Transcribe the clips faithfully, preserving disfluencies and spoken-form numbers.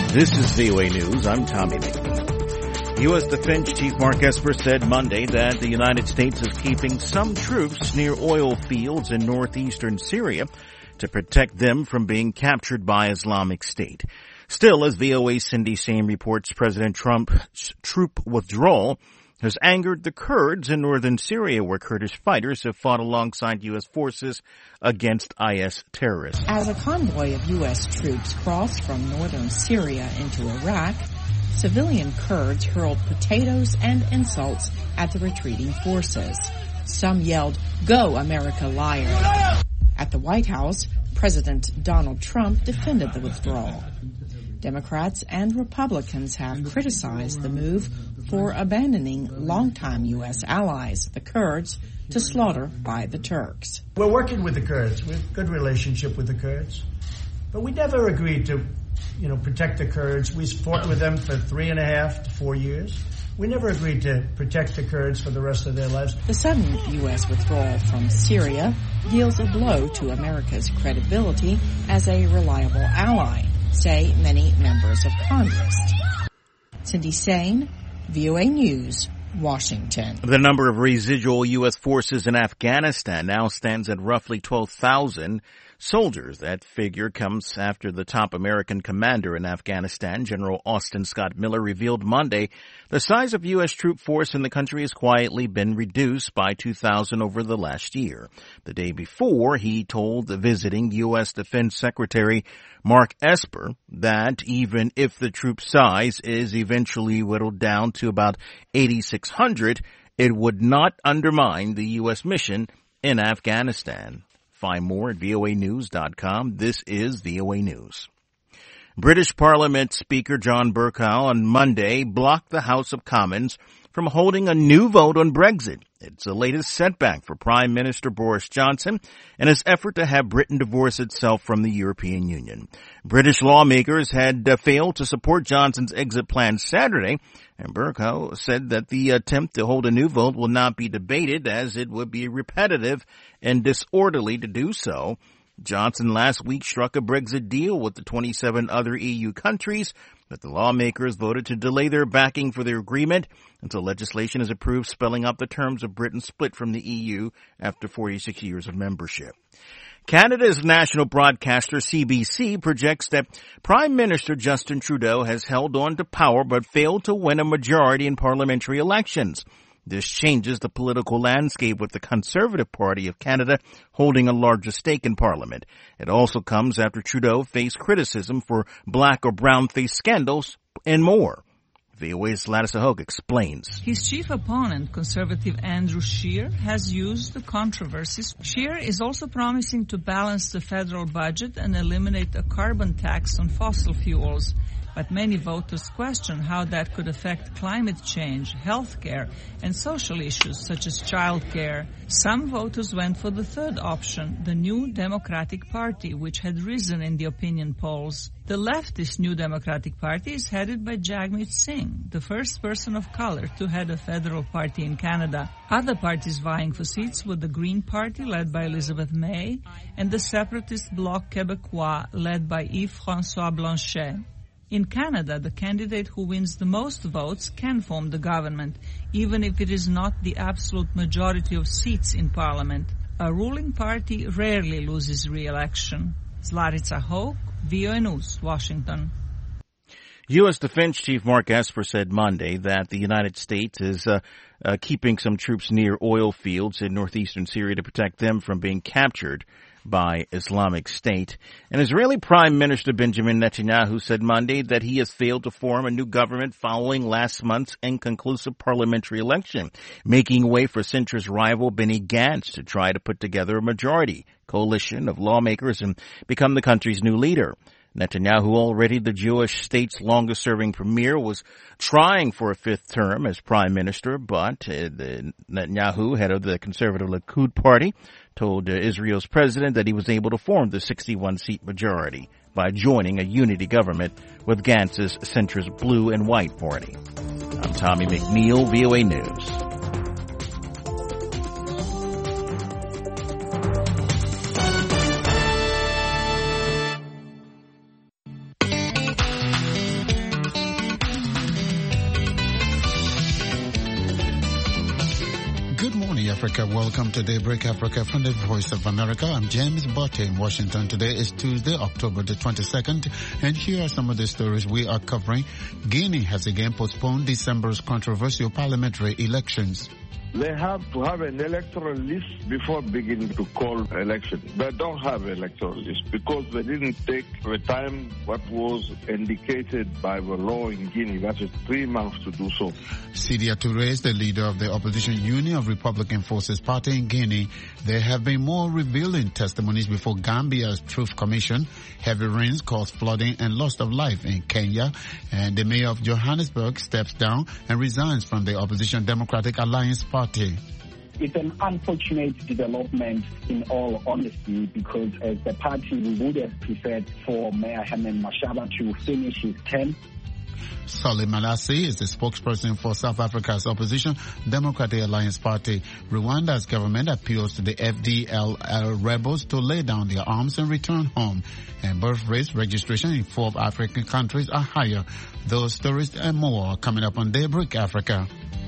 This is V O A News. I'm Tommy McNeil. U S. Defense Chief Mark Esper said Monday that the United States is keeping some troops near oil fields in northeastern Syria to protect them from being captured by Islamic State. Still, as V O A's Cindy Sain reports, President Trump's troop withdrawal has angered the Kurds in northern Syria, where Kurdish fighters have fought alongside U S forces against I S terrorists. As a convoy of U S troops crossed from northern Syria into Iraq, civilian Kurds hurled potatoes and insults at the retreating forces. Some yelled, "Go, America, liar!" At the White House, President Donald Trump defended the withdrawal. Democrats and Republicans have criticized the move for abandoning longtime U S allies, the Kurds, to slaughter by the Turks. We're working with the Kurds. We have a good relationship with the Kurds. But we never agreed to, you know, protect the Kurds. We fought with them for three and a half to four years. We never agreed to protect the Kurds for the rest of their lives. The sudden U S withdrawal from Syria deals a blow to America's credibility as a reliable ally, say many members of Congress. Cindy Sain, V O A News, Washington. The number of residual U S forces in Afghanistan now stands at roughly twelve thousand soldiers. That figure comes after the top American commander in Afghanistan, General Austin Scott Miller, revealed Monday the size of U S troop force in the country has quietly been reduced by two thousand over the last year. The day before, he told the visiting U S Defense Secretary Mark Esper that even if the troop size is eventually whittled down to about eighty-six hundred, it would not undermine the U S mission in Afghanistan. Find more at V O A news dot com. This is V O A News. British Parliament Speaker John Bercow on Monday blocked the House of Commons from holding a new vote on Brexit. It's the latest setback for Prime Minister Boris Johnson and his effort to have Britain divorce itself from the European Union. British lawmakers had uh, failed to support Johnson's exit plan Saturday, and Bercow said that the attempt to hold a new vote will not be debated as it would be repetitive and disorderly to do so. Johnson last week struck a Brexit deal with the twenty-seven other E U countries, but the lawmakers voted to delay their backing for their agreement until legislation is approved spelling out the terms of Britain's split from the E U after forty-six years of membership. Canada's national broadcaster C B C projects that Prime Minister Justin Trudeau has held on to power but failed to win a majority in parliamentary elections. This changes the political landscape with the Conservative Party of Canada holding a larger stake in Parliament. It also comes after Trudeau faced criticism for black or brown-faced scandals and more. V O A's Ladisa Hogue explains. His chief opponent, Conservative Andrew Scheer, has used the controversies. Scheer is also promising to balance the federal budget and eliminate a carbon tax on fossil fuels. But many voters question how that could affect climate change, health care, and social issues such as child care. Some voters went for the third option, the New Democratic Party, which had risen in the opinion polls. The leftist New Democratic Party is headed by Jagmeet Singh, the first person of color to head a federal party in Canada. Other parties vying for seats were the Green Party, led by Elizabeth May, and the separatist Bloc Québécois, led by Yves-François Blanchet. In Canada, the candidate who wins the most votes can form the government, even if it is not the absolute majority of seats in Parliament. A ruling party rarely loses re-election. Ladisa Hogue, V O A News, Washington. U S. Defense Chief Mark Esper said Monday that the United States is uh, uh, keeping some troops near oil fields in northeastern Syria to protect them from being captured by Islamic State. And Israeli Prime Minister Benjamin Netanyahu said Monday that he has failed to form a new government following last month's inconclusive parliamentary election, making way for centrist rival Benny Gantz to try to put together a majority coalition of lawmakers and become the country's new leader. Netanyahu, already the Jewish state's longest-serving premier, was trying for a fifth term as prime minister, but uh, the Netanyahu, head of the conservative Likud party, told uh, Israel's president that he was able to form the sixty-one seat majority by joining a unity government with Gantz's centrist Blue and White party. I'm Tommy McNeil, V O A News. Africa. Welcome to Daybreak Africa from the Voice of America. I'm James Botte in Washington. Today is Tuesday, October the twenty-second, and here are some of the stories we are covering. Guinea has again postponed December's controversial parliamentary elections. They have to have an electoral list before beginning to call election. They don't have an electoral list because they didn't take the time what was indicated by the law in Guinea. That is three months to do so. Sidya Touré is the leader of the opposition Union of Republican Forces Party in Guinea. There have been more revealing testimonies before Gambia's Truth Commission. Heavy rains caused flooding and loss of life in Kenya. And the mayor of Johannesburg steps down and resigns from the opposition Democratic Alliance Party. It's an unfortunate development in all honesty because as the party we would have preferred for Mayor Herman Mashaba to finish his term. Solly Malassi is the spokesperson for South Africa's opposition Democratic Alliance Party. Rwanda's government appeals to the F D L R rebels to lay down their arms and return home. And birth rates registration in four African countries are higher. Those stories and more are coming up on Daybreak Africa.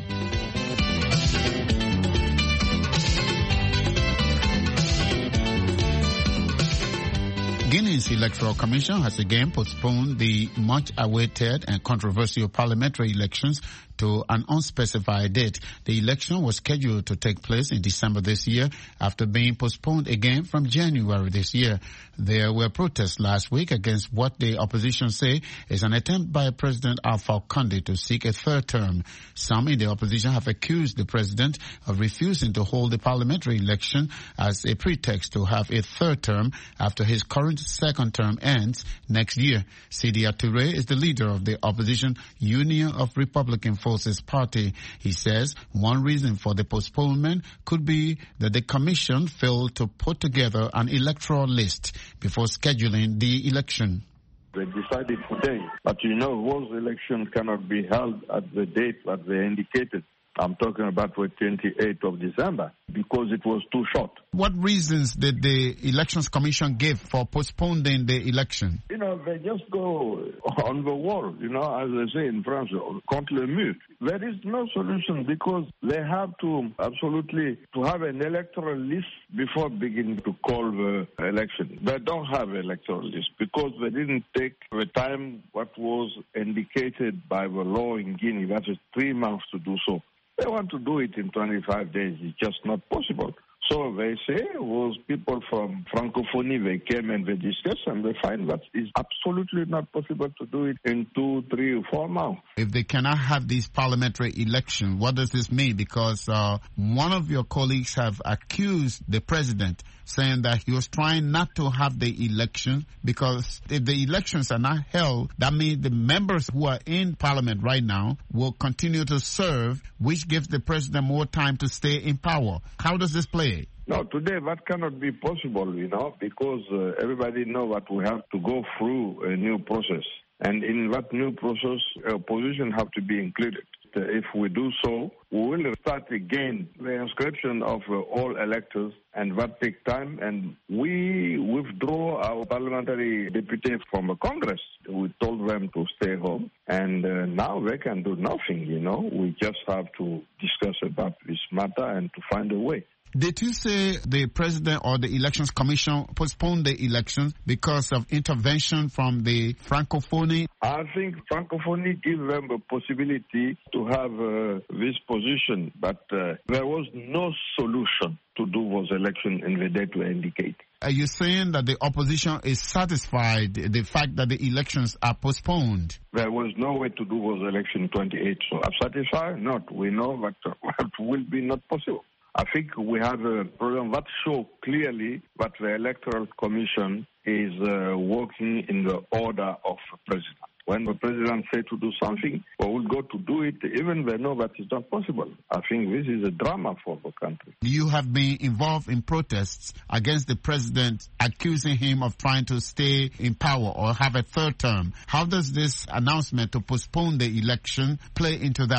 Guinea's Electoral Commission has again postponed the much-awaited and controversial parliamentary elections to an unspecified date. The election was scheduled to take place in December this year after being postponed again from January this year. There were protests last week against what the opposition say is an attempt by President Alpha Conde to seek a third term. Some in the opposition have accused the president of refusing to hold the parliamentary election as a pretext to have a third term after his current second term ends next year. Sidya Touré is the leader of the opposition Union of Republican Forces Party. He says one reason for the postponement could be that the commission failed to put together an electoral list before scheduling the election. They decided today, but you know, those elections cannot be held at the date that they indicated. I'm talking about the twenty-eighth of December because it was too short. What reasons did the Elections Commission give for postponing the election? You know, they just go on the wall, you know, as they say in France, contre le mur. There is no solution because they have to absolutely to have an electoral list before beginning to call the election. They don't have an electoral list because they didn't take the time what was indicated by the law in Guinea. That is three months to do so. They want to do it in twenty-five days. It's just not possible. So they say was people from Francophonie, they came and they discussed and they find that it's absolutely not possible to do it in two, three, or four months. If they cannot have these parliamentary elections, what does this mean? Because uh, one of your colleagues have accused the president saying that he was trying not to have the election because if the elections are not held, that means the members who are in parliament right now will continue to serve, which gives the president more time to stay in power. How does this play? No, today that cannot be possible, you know, because uh, everybody knows that we have to go through a new process. And in that new process, opposition have to be included. If we do so, we will start again the inscription of uh, all electors, and that takes time. And we withdraw our parliamentary deputies from the Congress. We told them to stay home, and uh, now they can do nothing, you know. We just have to discuss about this matter and to find a way. Did you say the president or the Elections Commission postponed the elections because of intervention from the Francophonie? I think Francophonie gave them the possibility to have uh, this position, but uh, there was no solution to do those elections in the date we indicate. Are you saying that the opposition is satisfied the fact that the elections are postponed? There was no way to do those elections twenty-eight, so I'm satisfied? Not. We know that it will be not possible. I think we have a program that shows clearly that the Electoral Commission is uh, working in the order of the president. When the president says to do something, we will go to do it, even they know that it's not possible. I think this is a drama for the country. You have been involved in protests against the president, accusing him of trying to stay in power or have a third term. How does this announcement to postpone the election play into that?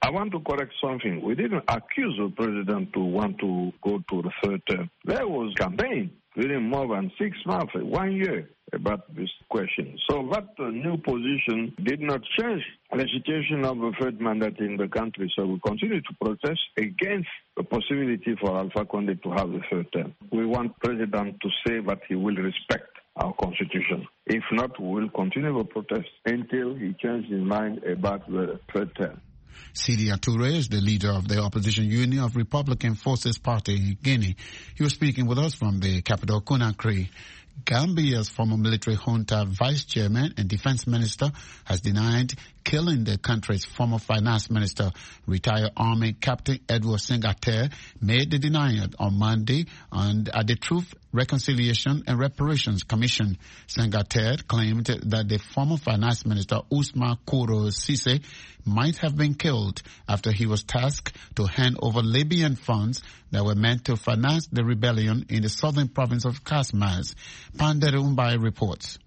I want to correct something. We didn't accuse the president to want to go to the third term. There was campaign within more than six months, one year, about this question. So that uh, new position did not change the situation of the third mandate in the country. So we continue to protest against the possibility for Alpha Condé to have the third term. We want the president to say that he will respect our constitution. If not, we will continue the protest until he changes his mind about the third term. Sidia Toure is the leader of the opposition Union of Republican Forces Party in Guinea. He was speaking with us from the capital, Conakry. Gambia's former military junta vice chairman and defense minister has denied killing the country's former finance minister. Retired Army Captain Edward Senghor made the denial on Monday and at the Truth, Reconciliation and Reparations Commission. Senghor claimed that the former finance minister Ousmane Koro Cisse might have been killed after he was tasked to hand over Libyan funds that were meant to finance the rebellion in the southern province of Casamance. Pandere Umbai reports.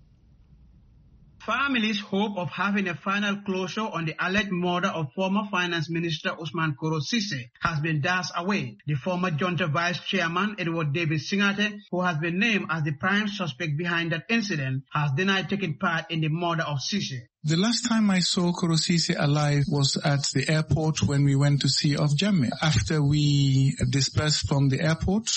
Families' hope of having a final closure on the alleged murder of former Finance Minister Ousmane Koro Cisse has been dashed away. The former junta vice chairman, Edward David Senghor, who has been named as the prime suspect behind that incident, has denied taking part in the murder of Cisse. The last time I saw Koro Cisse alive was at the airport when we went to see of Jammeh. After we dispersed from the airport,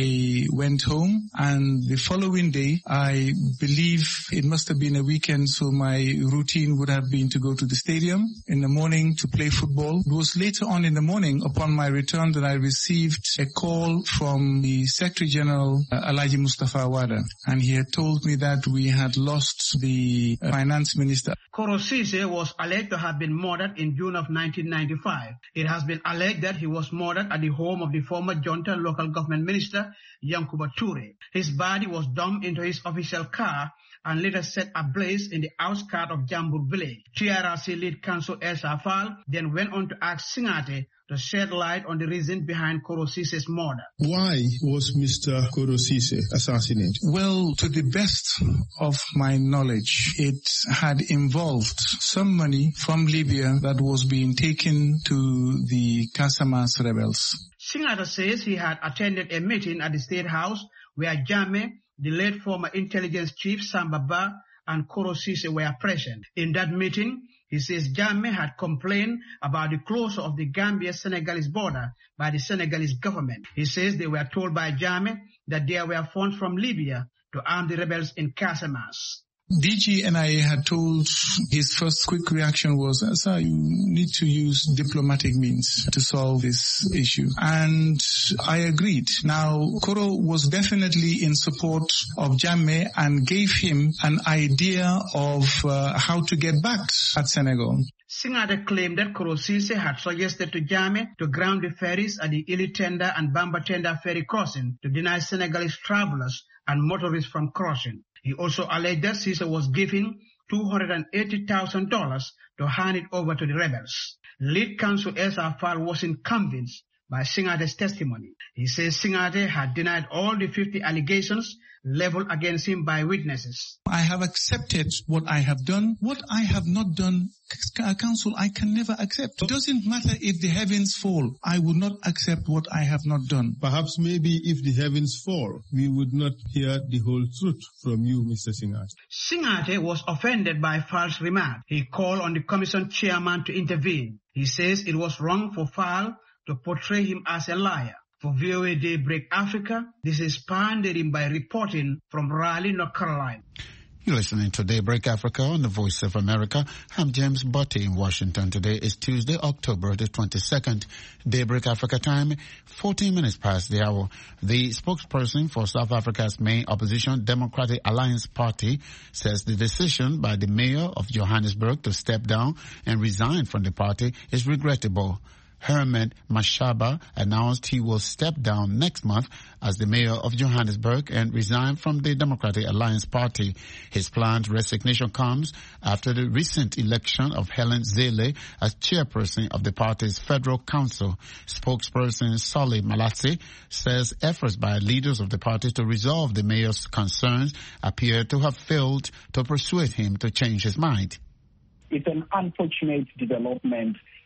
I went home, and the following day, I believe it must have been a weekend, so my routine would have been to go to the stadium in the morning to play football. It was later on in the morning, upon my return, that I received a call from the Secretary General, uh, Alhaji Mustafa Wada, and he had told me that we had lost the uh, finance minister. Koro Cisse was alleged to have been murdered in June of nineteen ninety-five. It has been alleged that he was murdered at the home of the former junta local government minister, Yankuba Toure. His body was dumped into his official car and later set ablaze in the outskirts of Jambour village. T R R C lead counsel Essa Fall then went on to ask Senghor to shed light on the reason behind Koro Cisse's murder. Why was Mister Koro Cisse assassinated? Well, to the best of my knowledge, it had involved some money from Libya that was being taken to the Casamance rebels. Senghor says he had attended a meeting at the State House where Jammeh, the late former intelligence chief Samba Ba, and Koro Cisse were present. In that meeting, he says Jammeh had complained about the closure of the Gambia-Senegalese border by the Senegalese government. He says they were told by Jammeh that there were funds from Libya to arm the rebels in Casamance. D G N I A had told, his first quick reaction was, sir, you need to use diplomatic means to solve this issue. And I agreed. Now, Koro was definitely in support of Jammeh and gave him an idea of uh, how to get back at Senegal. Senghor claimed that Koro Cisse had suggested to Jammeh to ground the ferries at the Ili Tenda and Bamba Tenda ferry crossing to deny Senegalese travelers and motorists from crossing. He also alleged that Cisse was giving two hundred eighty thousand dollars to hand it over to the rebels. Lead counsel Essa Fall wasn't convinced by Senghor's testimony. He says Senghor had denied all the fifty allegations leveled against him by witnesses. I have accepted what I have done. What I have not done, counsel, I can never accept. It doesn't matter if the heavens fall. I will not accept what I have not done. Perhaps maybe if the heavens fall, we would not hear the whole truth from you, Mister Senghor. Senghor was offended by Fall's remark. He called on the commission chairman to intervene. He says it was wrong for Fall to portray him as a liar. For V O A Daybreak Africa, this is Pandering by reporting from Raleigh, North Carolina. You're listening to Daybreak Africa on the Voice of America. I'm James Butty in Washington. Today is Tuesday, October the twenty-second. Daybreak Africa time, fourteen minutes past the hour. The spokesperson for South Africa's main opposition, Democratic Alliance Party, says the decision by the mayor of Johannesburg to step down and resign from the party is regrettable. Herman Mashaba announced he will step down next month as the mayor of Johannesburg and resign from the Democratic Alliance Party. His planned resignation comes after the recent election of Helen Zille as chairperson of the party's Federal Council. Spokesperson Solly Malatsi says efforts by leaders of the party to resolve the mayor's concerns appear to have failed to persuade him to change his mind. It's an unfortunate development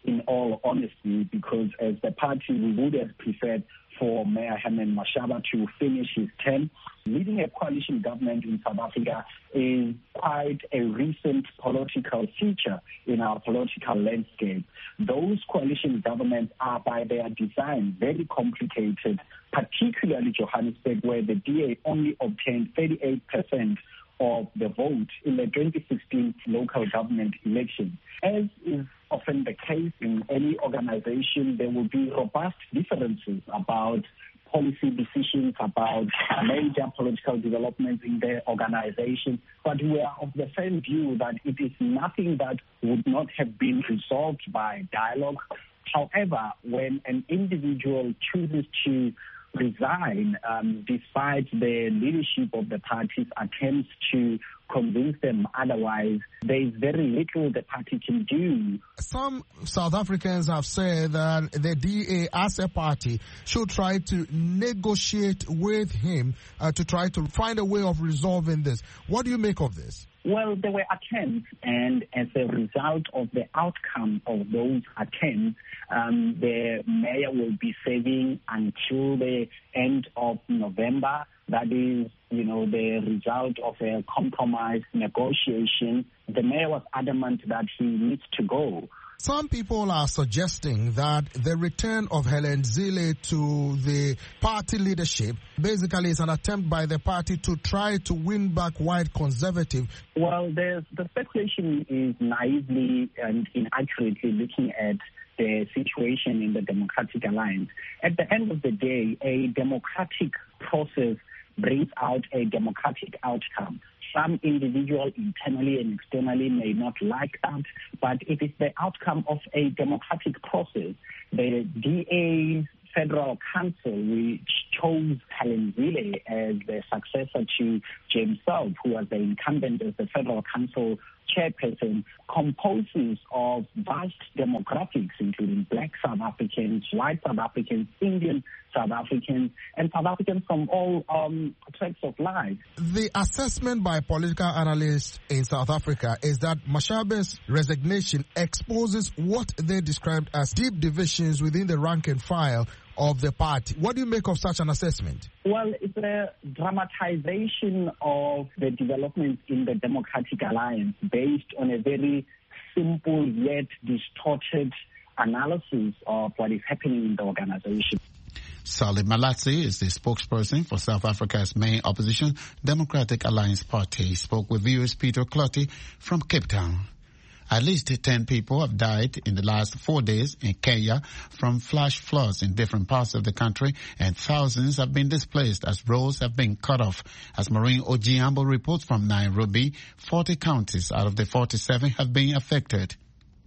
in all honesty, because as the party, we would have preferred for Mayor Herman Mashaba to finish his term. Leading a coalition government in South Africa is quite a recent political feature in our political landscape. Those coalition governments are by their design very complicated, particularly Johannesburg, where the D A only obtained thirty-eight percent of the vote in the twenty sixteen local government election. As is often the case in any organization, there will be robust differences about policy decisions, about major political developments in their organization. But we are of the same view that it is nothing that would not have been resolved by dialogue. However, when an individual chooses to resign, um, despite the leadership of the party's attempts to convince them otherwise, there is very little the party can do. Some South Africans have said that the D A as a party should try to negotiate with him uh, to try to find a way of resolving this. What do you make of this? Well, there were attempts, and as a result of the outcome of those attempts, um, the mayor will be serving until the end of November. That is, you know, the result of a compromise negotiation. The mayor was adamant that he needs to go. Some people are suggesting that the return of Helen Zille to the party leadership basically is an attempt by the party to try to win back white conservative. Well, the speculation is naively and inaccurately looking at the situation in the Democratic Alliance. At the end of the day, a democratic process brings out a democratic outcome. Some individuals internally and externally may not like that, but it is the outcome of a democratic process. The D A Federal Council, which chose Helen Zille as the successor to James Self, who was the incumbent as the Federal Council chairperson, composes of vast demographics, including black South Africans, white South Africans, Indian South Africans, and South Africans from all um, tracks of life. The assessment by political analysts in South Africa is that Mashaba's resignation exposes what they described as deep divisions within the rank and file of the party. What do you make of such an assessment? Well, it's a dramatization of the developments in the Democratic Alliance based on a very simple yet distorted analysis of what is happening in the organization. Sally Malatsi is the spokesperson for South Africa's main opposition, Democratic Alliance Party. He spoke with viewers Peter Clotty from Cape Town. At least ten people have died in the last four days in Kenya from flash floods in different parts of the country, and thousands have been displaced as roads have been cut off. As Maureen Ojiambo reports from Nairobi, forty counties out of the forty-seven have been affected.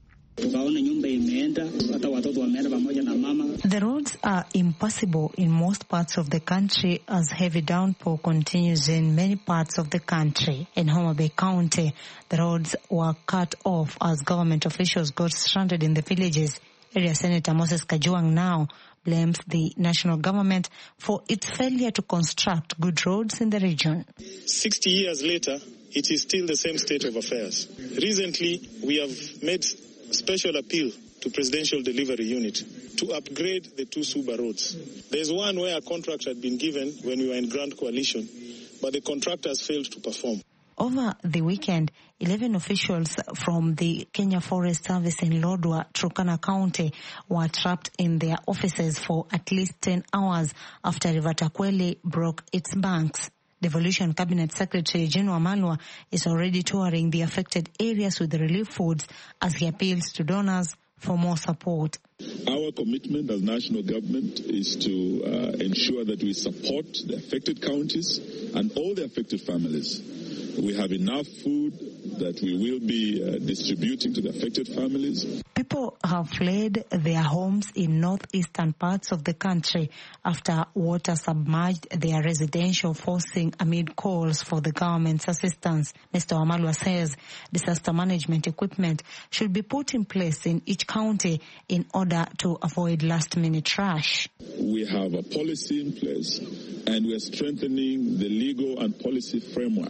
The roads are impassable in most parts of the country as heavy downpour continues in many parts of the country. In Homa Bay County, the roads were cut off as government officials got stranded in the villages. Area Senator Moses Kajwang now blames the national government for its failure to construct good roads in the region. Sixty years later, it is still the same state of affairs. Recently, we have made special appeal to Presidential Delivery Unit to upgrade the two Suba roads. There's one where a contract had been given when we were in Grand Coalition, but the contractor has failed to perform. Over the weekend, eleven officials from the Kenya Forest Service in Lodwar, Turkana County, were trapped in their offices for at least ten hours after River Takweli broke its banks. Devolution Cabinet Secretary Jane Wamalwa is already touring the affected areas with relief foods as he appeals to donors for more support. Our commitment as national government is to uh, ensure that we support the affected counties and all the affected families. We have enough food that we will be uh, distributing to the affected families. People have fled their homes in northeastern parts of the country after water submerged their residential forcing amid calls for the government's assistance. Mister Wamalwa says disaster management equipment should be put in place in each county in order to avoid last-minute rush. We have a policy in place, and we are strengthening the legal and policy framework for disaster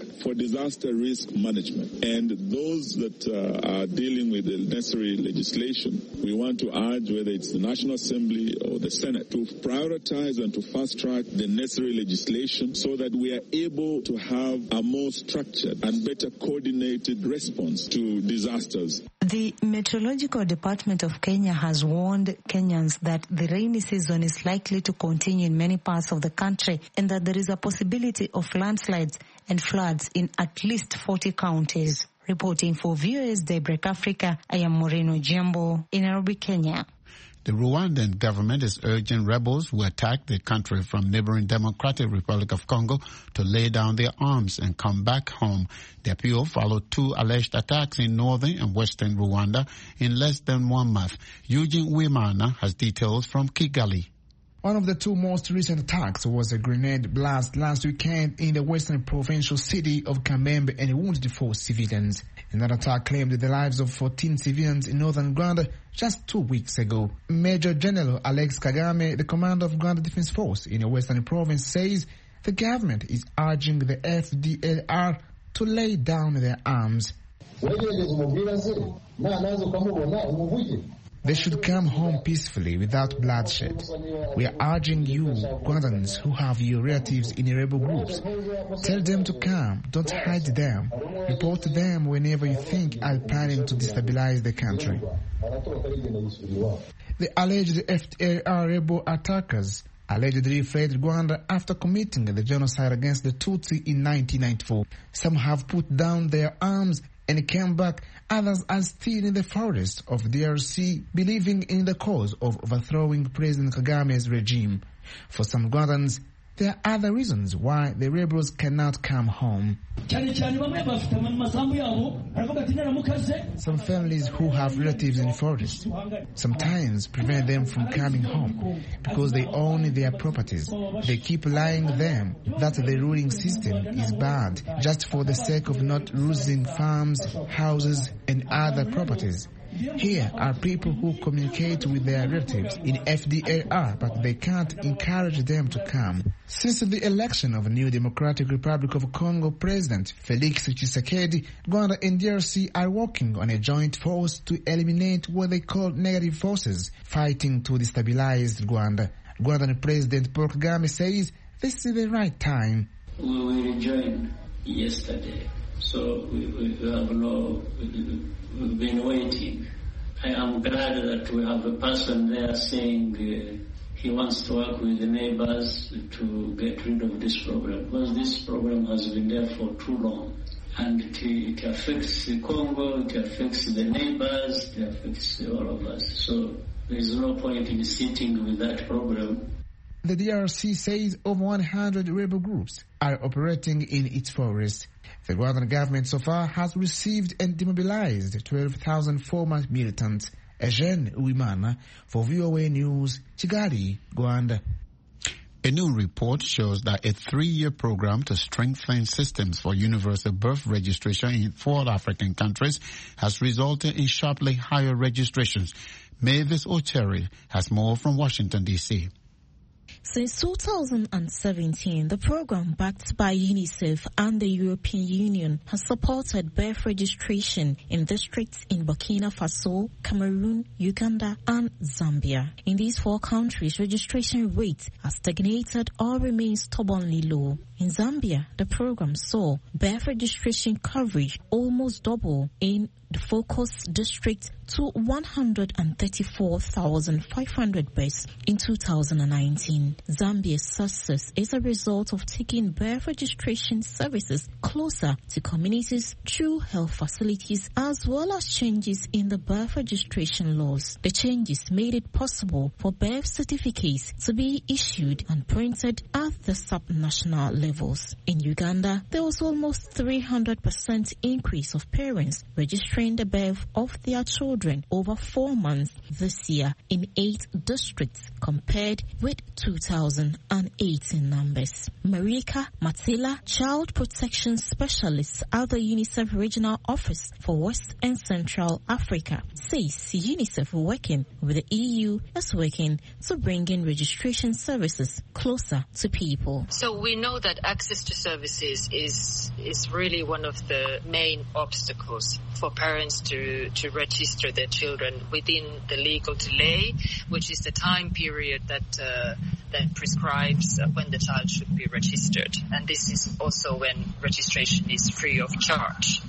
disaster risk management. And those that uh, are dealing with the necessary legislation, we want to urge, whether it's the National Assembly or the Senate, to prioritize and to fast-track the necessary legislation so that we are able to have a more structured and better coordinated response to disasters. The Meteorological Department of Kenya has warned Kenyans that the rainy season is likely to continue in many parts of the country and that there is a possibility of landslides and floods in at least forty counties. Reporting for V O A's Daybreak Africa, I am Moreno Jambo in Nairobi, Kenya. The Rwandan government is urging rebels who attacked the country from neighboring Democratic Republic of Congo to lay down their arms and come back home. The appeal followed two alleged attacks in northern and western Rwanda in less than one month. Eugene Wimana has details from Kigali. One of the two most recent attacks was a grenade blast last weekend in the western provincial city of Kamembe and wounded four civilians. Another attack claimed the lives of fourteen civilians in northern Rwanda just two weeks ago. Major General Alex Kagame, the commander of Rwanda Defense Force in the western province, says the government is urging the F D L R to lay down their arms. They should come home peacefully without bloodshed. We are urging you, Rwandans who have your relatives in rebel groups, tell them to come, don't hide them. Report to them whenever you think are planning to destabilize the country. The alleged F D L R rebel attackers allegedly fled Rwanda after committing the genocide against the Tutsi in nineteen ninety-four. Some have put down their arms and came back. Others are still in the forest of D R C, believing in the cause of overthrowing President Kagame's regime. For some Rwandans, there are other reasons why the rebels cannot come home. Some families who have relatives in the forest sometimes prevent them from coming home because they own their properties. They keep lying them that the ruling system is bad just for the sake of not losing farms, houses, and other properties. Here are people who communicate with their relatives in F D L R, but they can't encourage them to come. Since the election of the new Democratic Republic of Congo President Felix Tshisekedi, Rwanda and D R C are working on a joint force to eliminate what they call negative forces fighting to destabilize Rwanda. Rwandan President Paul Kagame says this is the right time. We will join yesterday, so we, we have no... We've been waiting. I am glad that we have a person there saying uh, he wants to work with the neighbors to get rid of this problem, because this problem has been there for too long. And it, it affects the Congo, it affects the neighbors, it affects all of us. So there is no point in sitting with that problem. The D R C says over one hundred rebel groups are operating in its forest. The Rwandan government so far has received and demobilized twelve thousand former militants. Eugene Uwimana for V O A News, Kigali, Rwanda. A new report shows that a three-year program to strengthen systems for universal birth registration in four African countries has resulted in sharply higher registrations. Mavis Ocheri has more from Washington, D C Since two thousand seventeen, the program backed by UNICEF and the European Union has supported birth registration in districts in Burkina Faso, Cameroon, Uganda, and Zambia. In these four countries, registration rates are stagnated or remain stubbornly low. In Zambia, the program saw birth registration coverage almost double in the focus district to one hundred thirty-four thousand five hundred births in two thousand nineteen. Zambia's success is a result of taking birth registration services closer to communities through health facilities, as well as changes in the birth registration laws. The changes made it possible for birth certificates to be issued and printed at the sub-national levels. In Uganda, there was almost three hundred percent increase of parents registering trained the birth of their children over four months this year in eight districts compared with two thousand eighteen numbers. Marika Matila, Child Protection Specialist at the UNICEF Regional Office for West and Central Africa, says UNICEF working with the E U is working to bring in registration services closer to people. So we know that access to services is is really one of the main obstacles for parents to, to register their children within the legal delay, which is the time period that uh, that prescribes when the child should be registered. And this is also when registration is free of charge.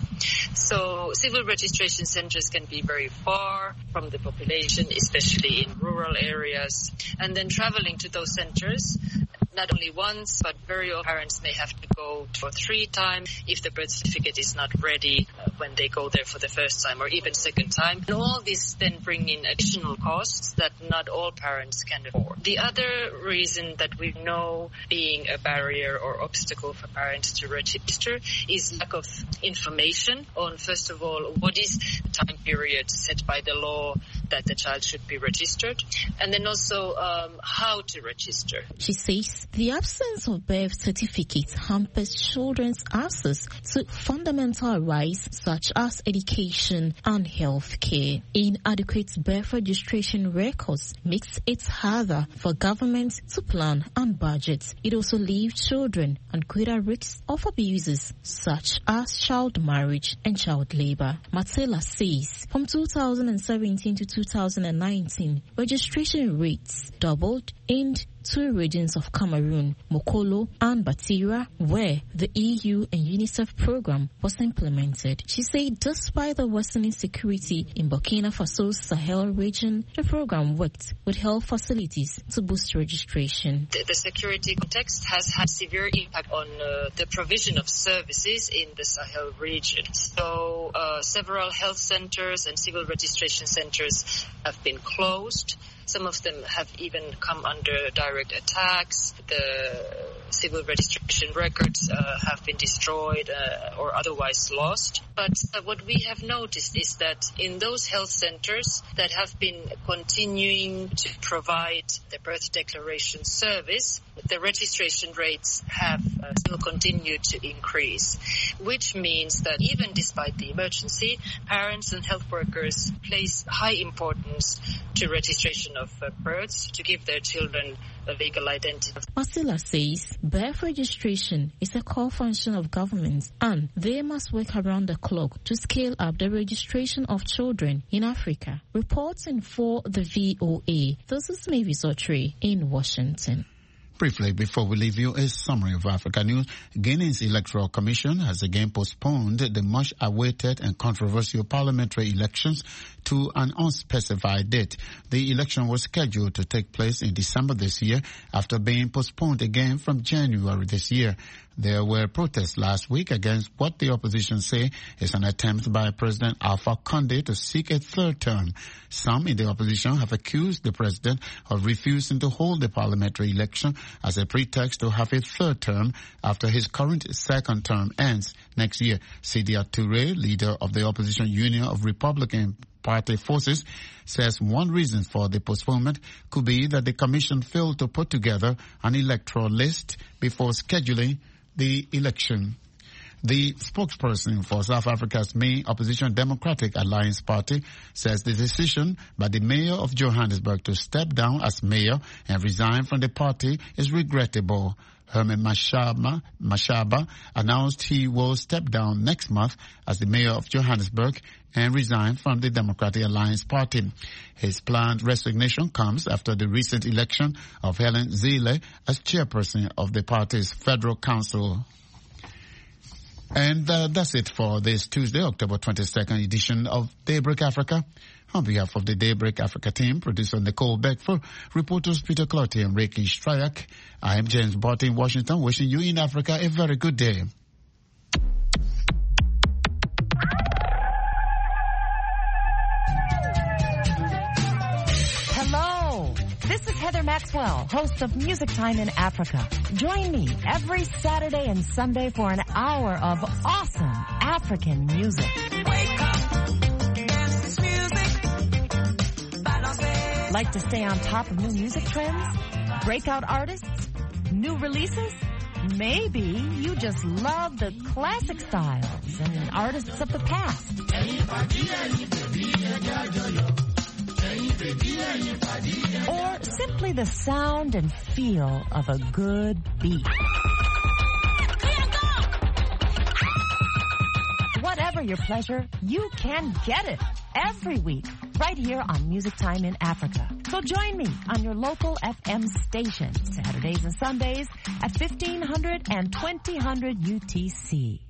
So civil registration centers can be very far from the population, especially in rural areas. And then traveling to those centers, not only once, but very often parents may have to go two or three times if the birth certificate is not ready uh, when they go there for the first time or even second time. And all this then bring in additional costs that not all parents can afford. The other reason that we know being a barrier or obstacle for parents to register is lack of information on, first of all, what is the time period set by the law that the child should be registered, and then also um, how to register. She says the absence of birth certificates hampers children's access to fundamental rights such as education and health care. Inadequate birth registration records makes it harder for government to plan and budget. It also leaves children at greater risk of abuses such as child marriage and child labor. Matela says from two thousand seventeen to two thousand nineteen, registration rates doubled in two regions of Cameroon, Mokolo and Batira, where the E U and UNICEF program was implemented. She said despite the worsening security in Burkina Faso's Sahel region, the program worked with health facilities to boost registration. The, the security context has had severe impact on uh, the provision of services in the Sahel region. So uh, several health centers and civil registration centers have been closed. Some of them have even come under direct attacks. The civil registration records uh, have been destroyed uh, or otherwise lost. But uh, what we have noticed is that in those health centers that have been continuing to provide the birth declaration service, the registration rates have uh, still continued to increase, which means that even despite the emergency, parents and health workers place high importance to registration of uh, births to give their children a legal identity. Masila says birth registration is a core function of government and they must work around the clock to scale up the registration of children in Africa. Reporting for the V O A, this is Mavis Otri in Washington. Briefly, before we leave you, a summary of Africa news. Guinea's Electoral Commission has again postponed the much-awaited and controversial parliamentary elections to an unspecified date. The election was scheduled to take place in December this year after being postponed again from January this year. There were protests last week against what the opposition say is an attempt by President Alpha Condé to seek a third term. Some in the opposition have accused the president of refusing to hold the parliamentary election as a pretext to have a third term after his current second term ends next year. Sidia Touré, leader of the opposition Union of Republican Party Forces, says one reason for the postponement could be that the commission failed to put together an electoral list before scheduling the election. The spokesperson for South Africa's main opposition Democratic Alliance Party says the decision by the mayor of Johannesburg to step down as mayor and resign from the party is regrettable. Herman Mashaba, Mashaba announced he will step down next month as the mayor of Johannesburg and resign from the Democratic Alliance Party. His planned resignation comes after the recent election of Helen Zille as chairperson of the party's Federal Council. And uh, that's it for this Tuesday, October twenty-second edition of Daybreak Africa. On behalf of the Daybreak Africa team, producer Nicole Beckford, reporters Peter Clotty and Reiki Stryak, I am James Barton in Washington, wishing you in Africa a very good day. Hello, this is Heather Maxwell, host of Music Time in Africa. Join me every Saturday and Sunday for an hour of awesome African music. Wake up! Like to stay on top of new music trends? Breakout artists? New releases? Maybe you just love the classic styles and artists of the past. Or simply the sound and feel of a good beat. Whatever your pleasure, you can get it every week right here on Music Time in Africa. So join me on your local F M station Saturdays and Sundays at fifteen hundred and twenty hundred U T C.